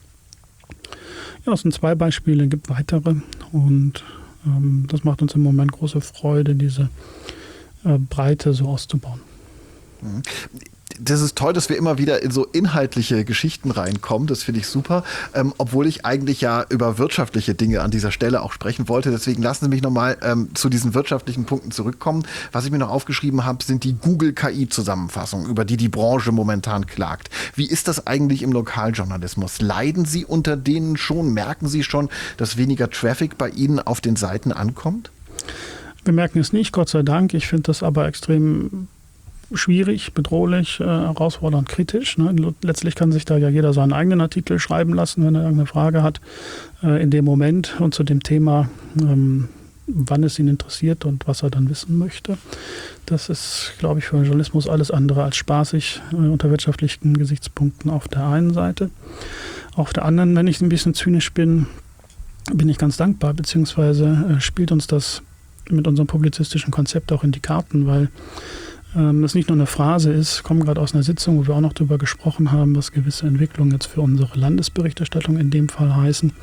Ja, es sind zwei Beispiele, gibt weitere und ähm, das macht uns im Moment große Freude, diese äh, Breite so auszubauen. Mhm. Das ist toll, dass wir immer wieder in so inhaltliche Geschichten reinkommen. Das finde ich super. Ähm, obwohl ich eigentlich ja über wirtschaftliche Dinge an dieser Stelle auch sprechen wollte. Deswegen lassen Sie mich nochmal ähm, zu diesen wirtschaftlichen Punkten zurückkommen. Was ich mir noch aufgeschrieben habe, sind die Google-K I-Zusammenfassungen, über die die Branche momentan klagt. Wie ist das eigentlich im Lokaljournalismus? Leiden Sie unter denen schon? Merken Sie schon, dass weniger Traffic bei Ihnen auf den Seiten ankommt? Wir merken es nicht, Gott sei Dank. Ich finde das aber extrem schwierig, bedrohlich, äh, herausfordernd, kritisch. Ne? Letztlich kann sich da ja jeder seinen eigenen Artikel schreiben lassen, wenn er irgendeine Frage hat, äh, in dem Moment und zu dem Thema, ähm, wann es ihn interessiert und was er dann wissen möchte. Das ist, glaube ich, für den Journalismus alles andere als spaßig äh, unter wirtschaftlichen Gesichtspunkten auf der einen Seite. Auf der anderen, wenn ich ein bisschen zynisch bin, bin ich ganz dankbar, beziehungsweise äh, spielt uns das mit unserem publizistischen Konzept auch in die Karten, weil ähm, das nicht nur eine Phrase ist. Ich komme gerade aus einer Sitzung, wo wir auch noch darüber gesprochen haben, was gewisse Entwicklungen jetzt für unsere Landesberichterstattung in dem Fall heißen.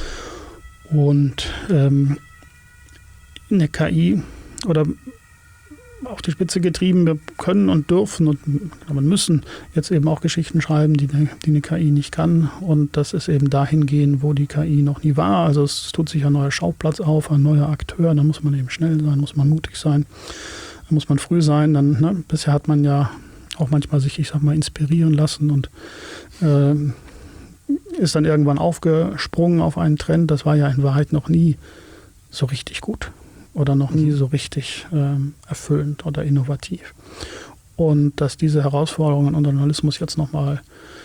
Und ähm, eine K I oder auf die Spitze getrieben, wir können und dürfen und müssen jetzt eben auch Geschichten schreiben, die eine, die eine K I nicht kann. Und das ist eben dahin gehen, wo die K I noch nie war. Also es tut sich ein neuer Schauplatz auf, ein neuer Akteur. Da muss man eben schnell sein, muss man mutig sein, da muss man früh sein. Dann, ne, bisher hat man ja auch manchmal sich, ich sag mal, inspirieren lassen und äh, ist dann irgendwann aufgesprungen auf einen Trend. Das war ja in Wahrheit noch nie so richtig gut. Oder noch nie so richtig ähm, erfüllend oder innovativ. Und dass diese Herausforderung an unseren Journalismus jetzt nochmal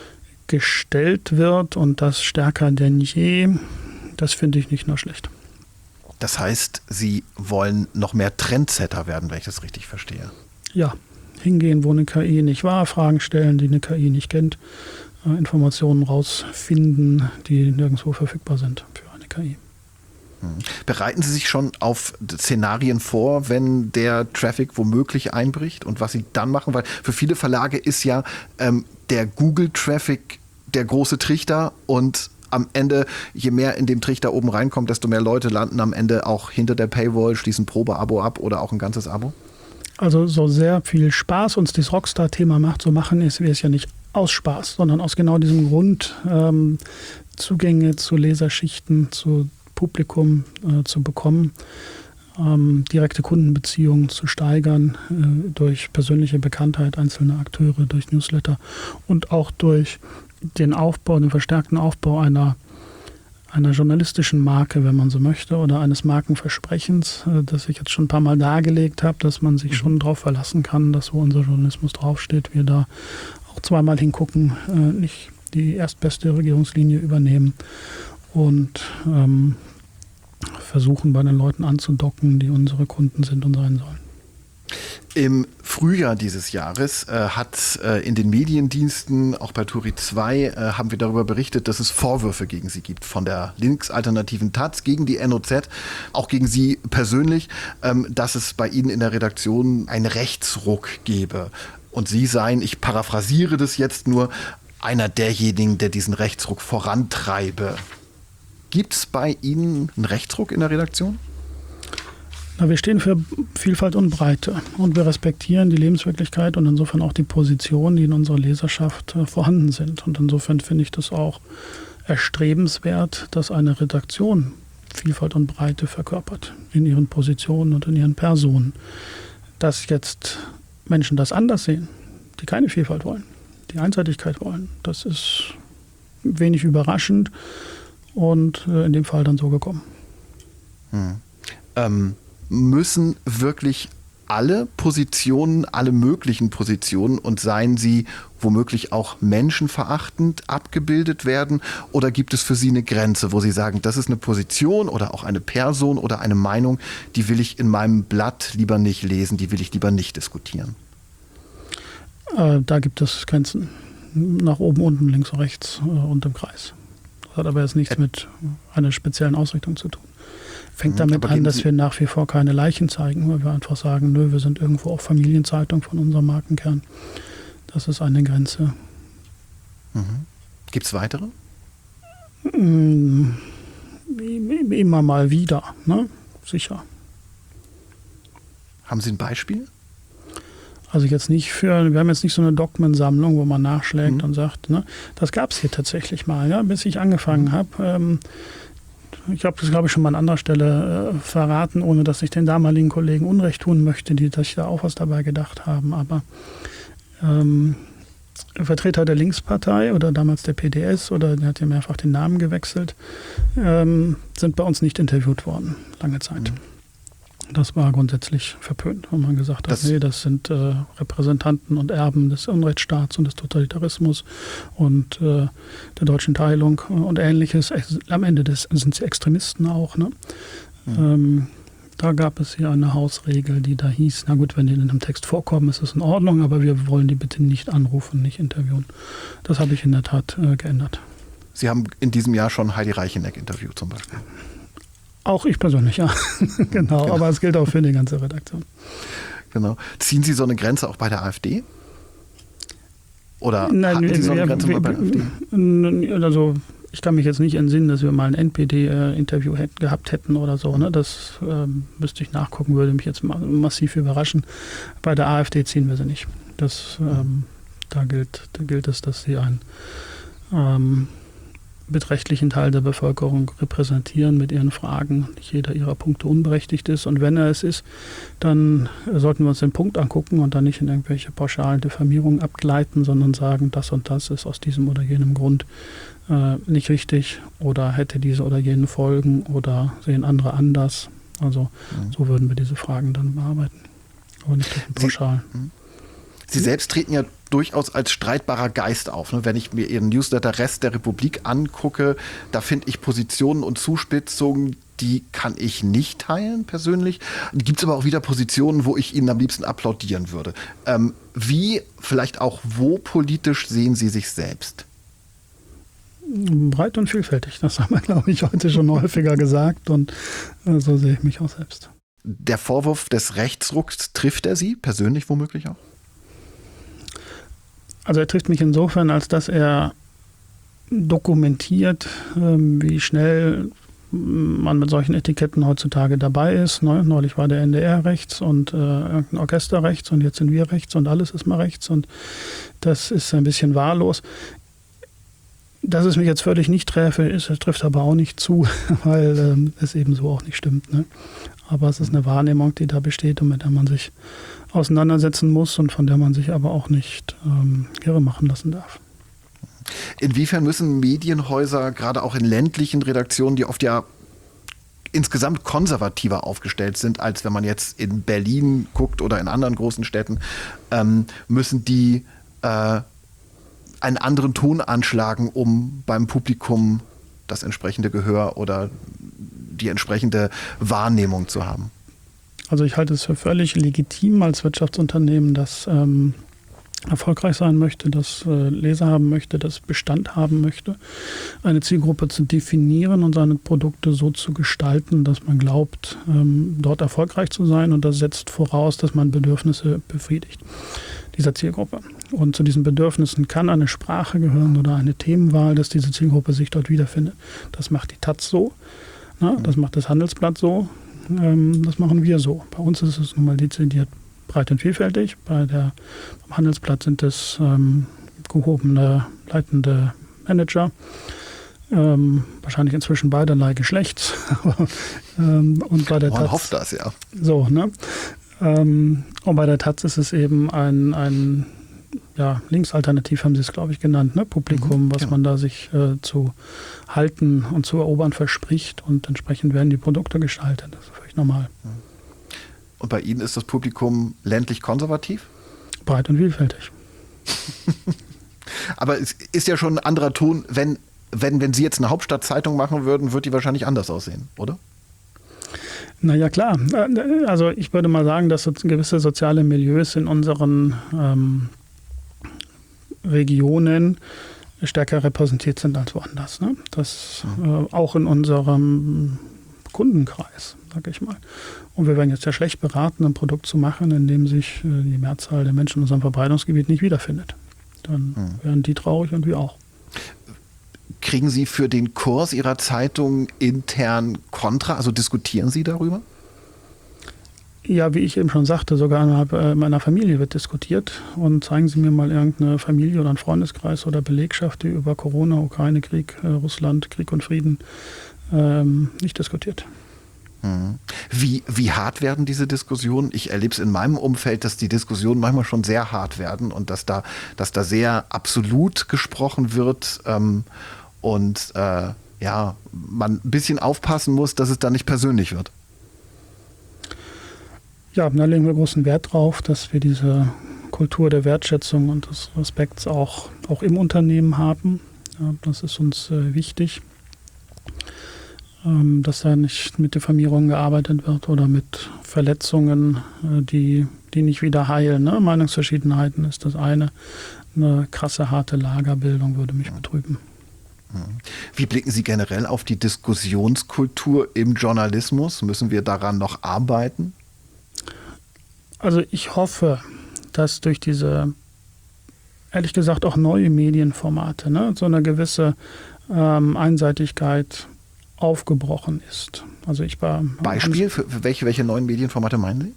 gestellt wird und das stärker denn je, das finde ich nicht nur schlecht. Das heißt, Sie wollen noch mehr Trendsetter werden, wenn ich das richtig verstehe. Ja, hingehen, wo eine K I nicht war, Fragen stellen, die eine K I nicht kennt, äh, Informationen rausfinden, die nirgendwo verfügbar sind für eine K I. Bereiten Sie sich schon auf Szenarien vor, wenn der Traffic womöglich einbricht und was Sie dann machen? Weil für viele Verlage ist ja ähm, der Google-Traffic der große Trichter und am Ende, je mehr in dem Trichter oben reinkommt, desto mehr Leute landen am Ende auch hinter der Paywall, schließen Probe-Abo ab oder auch ein ganzes Abo? Also so sehr viel Spaß uns dieses Rockstar-Thema macht, so machen ist wir es ja nicht aus Spaß, sondern aus genau diesem Grund, ähm, Zugänge zu Leserschichten, zu Publikum äh, zu bekommen, ähm, direkte Kundenbeziehungen zu steigern äh, durch persönliche Bekanntheit einzelner Akteure, durch Newsletter und auch durch den Aufbau, den verstärkten Aufbau einer, einer journalistischen Marke, wenn man so möchte, oder eines Markenversprechens, äh, das ich jetzt schon ein paar Mal dargelegt habe, dass man sich schon darauf verlassen kann, dass wo unser Journalismus draufsteht, wir da auch zweimal hingucken, äh, nicht die erstbeste Regierungslinie übernehmen und ähm, versuchen, bei den Leuten anzudocken, die unsere Kunden sind und sein sollen. Im Frühjahr dieses Jahres äh, hat äh, in den Mediendiensten, auch bei Turi zwei, äh, haben wir darüber berichtet, dass es Vorwürfe gegen Sie gibt von der linksalternativen Taz, gegen die N O Z, auch gegen Sie persönlich, ähm, dass es bei Ihnen in der Redaktion einen Rechtsruck gebe. Und Sie seien, ich paraphrasiere das jetzt nur, einer derjenigen, der diesen Rechtsruck vorantreibe. Gibt es bei Ihnen einen Rechtsruck in der Redaktion? Na, wir stehen für Vielfalt und Breite und wir respektieren die Lebenswirklichkeit und insofern auch die Positionen, die in unserer Leserschaft äh, vorhanden sind. Und insofern finde ich das auch erstrebenswert, dass eine Redaktion Vielfalt und Breite verkörpert in ihren Positionen und in ihren Personen. Dass jetzt Menschen das anders sehen, die keine Vielfalt wollen, die Einseitigkeit wollen, das ist wenig überraschend. Und äh, in dem Fall dann so gekommen. Hm. Ähm, müssen wirklich alle Positionen, alle möglichen Positionen und seien sie womöglich auch menschenverachtend abgebildet werden? Oder gibt es für Sie eine Grenze, wo Sie sagen, das ist eine Position oder auch eine Person oder eine Meinung, die will ich in meinem Blatt lieber nicht lesen, die will ich lieber nicht diskutieren? Äh, da gibt es Grenzen. Nach oben, unten, links und rechts äh, und im Kreis. Das hat aber jetzt nichts mit einer speziellen Ausrichtung zu tun. Fängt damit an, dass wir nach wie vor keine Leichen zeigen, weil wir einfach sagen, nö, wir sind irgendwo auch Familienzeitung von unserem Markenkern. Das ist eine Grenze. Mhm. Gibt es weitere? Mm, immer mal wieder, ne? Sicher. Haben Sie ein Beispiel? Also jetzt nicht für, wir haben jetzt nicht so eine Dogmensammlung, wo man nachschlägt mhm. und sagt, ne, das gab es hier tatsächlich mal, ja, bis ich angefangen habe. Ähm, ich habe das, glaube ich, schon mal an anderer Stelle äh, verraten, ohne dass ich den damaligen Kollegen Unrecht tun möchte, die sich da auch was dabei gedacht haben. Aber ähm, Vertreter der Linkspartei oder damals der P D S, oder der hat ja mehrfach den Namen gewechselt, ähm, sind bei uns nicht interviewt worden, lange Zeit. Mhm. Das war grundsätzlich verpönt, wenn man gesagt hat, das, nee, das sind äh, Repräsentanten und Erben des Unrechtsstaats und des Totalitarismus und äh, der deutschen Teilung und Ähnliches. Am Ende des, sind sie Extremisten auch. Ne? Mhm. Ähm, da gab es hier eine Hausregel, die da hieß, na gut, wenn die in einem Text vorkommen, ist es in Ordnung, aber wir wollen die bitte nicht anrufen, nicht interviewen. Das habe ich in der Tat äh, geändert. Sie haben in diesem Jahr schon Heidi Reicheneck interviewt zum Beispiel. Auch ich persönlich, ja. genau, genau, aber es gilt auch für die ganze Redaktion. genau. Ziehen Sie so eine Grenze auch bei der AfD? Oder Nein, hatten Sie so eine wir, Grenze wir, mal bei der AfD? Also ich kann mich jetzt nicht entsinnen, dass wir mal ein N P D-Interview hätten, gehabt hätten oder so. Ne? Das ähm, müsste ich nachgucken, würde mich jetzt ma- massiv überraschen. Bei der AfD ziehen wir sie nicht. Das, ähm, da, gilt, da gilt es, dass sie einen ähm, beträchtlichen Teil der Bevölkerung repräsentieren mit ihren Fragen. Nicht jeder ihrer Punkte unberechtigt ist. Und wenn er es ist, dann sollten wir uns den Punkt angucken und dann nicht in irgendwelche pauschalen Diffamierungen abgleiten, sondern sagen, das und das ist aus diesem oder jenem Grund äh, nicht richtig oder hätte diese oder jene Folgen oder sehen andere anders. Also mhm. so würden wir diese Fragen dann bearbeiten. Aber nicht pauschal. Sie, Sie selbst treten ja durchaus als streitbarer Geist auf. Ne? Wenn ich mir Ihren Newsletter Rest der Republik angucke, da finde ich Positionen und Zuspitzungen, die kann ich nicht teilen persönlich. Gibt es aber auch wieder Positionen, wo ich Ihnen am liebsten applaudieren würde. Ähm, wie, vielleicht auch wo politisch sehen Sie sich selbst? Breit und vielfältig, das haben wir, glaube ich, heute schon häufiger gesagt und äh, so sehe ich mich auch selbst. Der Vorwurf des Rechtsrucks, trifft er Sie persönlich womöglich auch? Also er trifft mich insofern, als dass er dokumentiert, ähm, wie schnell man mit solchen Etiketten heutzutage dabei ist. Neulich war der N D R rechts und äh, irgendein Orchester rechts und jetzt sind wir rechts und alles ist mal rechts und das ist ein bisschen wahllos. Dass es mich jetzt völlig nicht treffe, ist, trifft aber auch nicht zu, weil ähm, es eben so auch nicht stimmt. Ne? Aber es ist eine Wahrnehmung, die da besteht und mit der man sich auseinandersetzen muss und von der man sich aber auch nicht ähm, irre machen lassen darf. Inwiefern müssen Medienhäuser, gerade auch in ländlichen Redaktionen, die oft ja insgesamt konservativer aufgestellt sind, als wenn man jetzt in Berlin guckt oder in anderen großen Städten, ähm, müssen die äh, einen anderen Ton anschlagen, um beim Publikum das entsprechende Gehör oder die entsprechende Wahrnehmung zu haben? Also ich halte es für völlig legitim als Wirtschaftsunternehmen, das ähm, erfolgreich sein möchte, das äh, Leser haben möchte, das Bestand haben möchte, eine Zielgruppe zu definieren und seine Produkte so zu gestalten, dass man glaubt, ähm, dort erfolgreich zu sein, und das setzt voraus, dass man Bedürfnisse befriedigt dieser Zielgruppe. Und zu diesen Bedürfnissen kann eine Sprache gehören oder eine Themenwahl, dass diese Zielgruppe sich dort wiederfindet. Das macht die Taz so, na, das macht das Handelsblatt so, ähm, das machen wir so. Bei uns ist es nun mal dezidiert breit und vielfältig. Bei der, beim Handelsblatt sind es ähm, gehobene, leitende Manager, ähm, wahrscheinlich inzwischen beiderlei Geschlechts. ähm, und bei der Man Taz, hofft das, ja. So, ne? Ähm, und bei der Taz ist es eben ein, ein ja, Linksalternativ haben sie es, glaube ich, genannt, ne? Publikum, was genau. man da sich äh, zu halten und zu erobern verspricht, und entsprechend werden die Produkte gestaltet. Das ist völlig normal. Und bei Ihnen ist das Publikum ländlich konservativ? Breit und vielfältig. Aber es ist ja schon ein anderer Ton, wenn, wenn, wenn Sie jetzt eine Hauptstadtzeitung machen würden, würde die wahrscheinlich anders aussehen, oder? Naja, klar. Also ich würde mal sagen, dass gewisse soziale Milieus in unseren ähm, Regionen stärker repräsentiert sind als woanders. Ne? Das äh, auch in unserem Kundenkreis, sage ich mal. Und wir wären jetzt ja schlecht beraten, ein Produkt zu machen, in dem sich äh, die Mehrzahl der Menschen in unserem Verbreitungsgebiet nicht wiederfindet. Dann hm. wären die traurig und wir auch. Kriegen Sie für den Kurs Ihrer Zeitung intern Kontra? Also diskutieren Sie darüber? Ja, wie ich eben schon sagte, sogar innerhalb meiner Familie wird diskutiert. Und zeigen Sie mir mal irgendeine Familie oder einen Freundeskreis oder Belegschaft, die über Corona, Ukraine, Krieg, äh, Russland, Krieg und Frieden ähm, nicht diskutiert. Hm. Wie, wie hart werden diese Diskussionen? Ich erlebe es in meinem Umfeld, dass die Diskussionen manchmal schon sehr hart werden und dass da, dass da sehr absolut gesprochen wird. Ähm, Und äh, ja, man ein bisschen aufpassen muss, dass es dann nicht persönlich wird. Ja, da legen wir großen Wert drauf, dass wir diese Kultur der Wertschätzung und des Respekts auch, auch im Unternehmen haben. Ja, das ist uns äh, wichtig, ähm, dass da nicht mit Diffamierungen gearbeitet wird oder mit Verletzungen, äh, die, die nicht wieder heilen. Ne? Meinungsverschiedenheiten ist das eine. Eine krasse, harte Lagerbildung würde mich betrüben. Wie blicken Sie generell auf die Diskussionskultur im Journalismus? Müssen wir daran noch arbeiten? Also ich hoffe, dass durch diese, ehrlich gesagt, auch neue Medienformate, ne, so eine gewisse ähm, Einseitigkeit aufgebrochen ist. Also ich war Beispiel für, für welche, welche neuen Medienformate meinen Sie?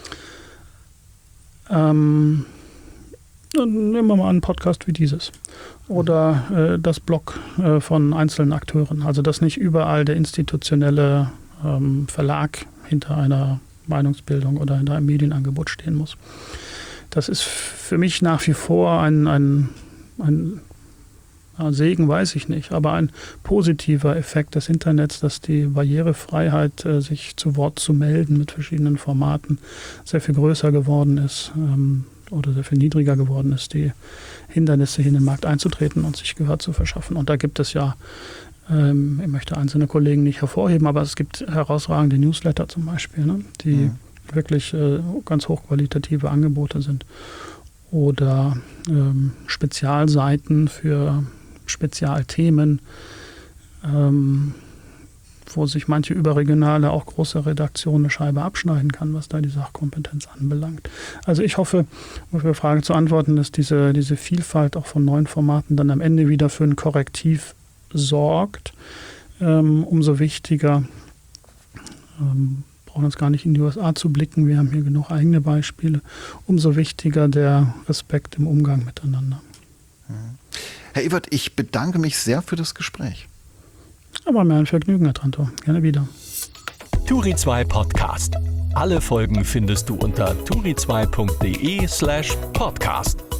Ähm, nehmen wir mal einen Podcast wie dieses. Oder äh, das Blog äh, von einzelnen Akteuren. Also dass nicht überall der institutionelle ähm, Verlag hinter einer Meinungsbildung oder hinter einem Medienangebot stehen muss. Das ist für mich nach wie vor ein, ein, ein ja, Segen, weiß ich nicht, aber ein positiver Effekt des Internets, dass die Barrierefreiheit, äh, sich zu Wort zu melden mit verschiedenen Formaten, sehr viel größer geworden ist ähm, oder sehr viel niedriger geworden ist, die Hindernisse in den Markt einzutreten und sich Gehör zu verschaffen. Und da gibt es ja, ähm, ich möchte einzelne Kollegen nicht hervorheben, aber es gibt herausragende Newsletter zum Beispiel, ne, die mhm. wirklich äh, ganz hochqualitative Angebote sind. Oder ähm, Spezialseiten für Spezialthemen, ähm, wo sich manche überregionale, auch große Redaktion eine Scheibe abschneiden kann, was da die Sachkompetenz anbelangt. Also ich hoffe, um für die Frage zu antworten, dass diese, diese Vielfalt auch von neuen Formaten dann am Ende wieder für ein Korrektiv sorgt. Ähm, umso wichtiger, ähm, brauchen uns gar nicht in die U S A zu blicken, wir haben hier genug eigene Beispiele, umso wichtiger der Respekt im Umgang miteinander. Herr Ewert, ich bedanke mich sehr für das Gespräch. Aber mir ein Vergnügen, Herr Trantor. Gerne wieder. Turi zwei Podcast. Alle Folgen findest du unter turi zwei punkt de slash podcast.